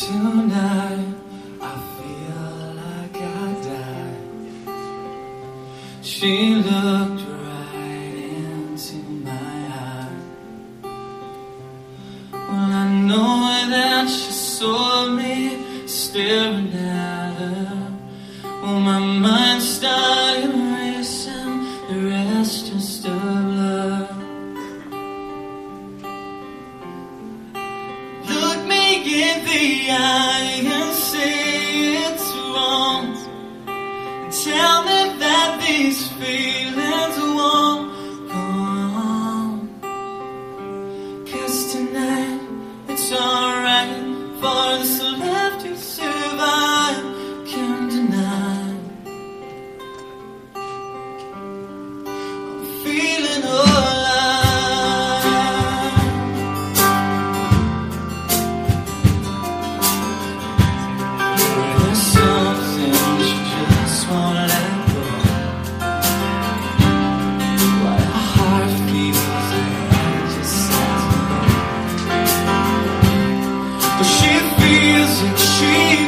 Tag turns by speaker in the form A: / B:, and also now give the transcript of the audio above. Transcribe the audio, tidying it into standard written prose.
A: Tonight I feel like I died. She looked right into my eye. Well, I know that she saw me staring at her. Well, my mind started racing, the rest just a blur. Look me in the eye and say it's wrong. Tell me that these feelings won't go on. 'Cause tonight it's alright for this love to survive. Can't deny I'm feeling alive. There's something she just won't let go. What a heart feels like just has to know. But she feels it, she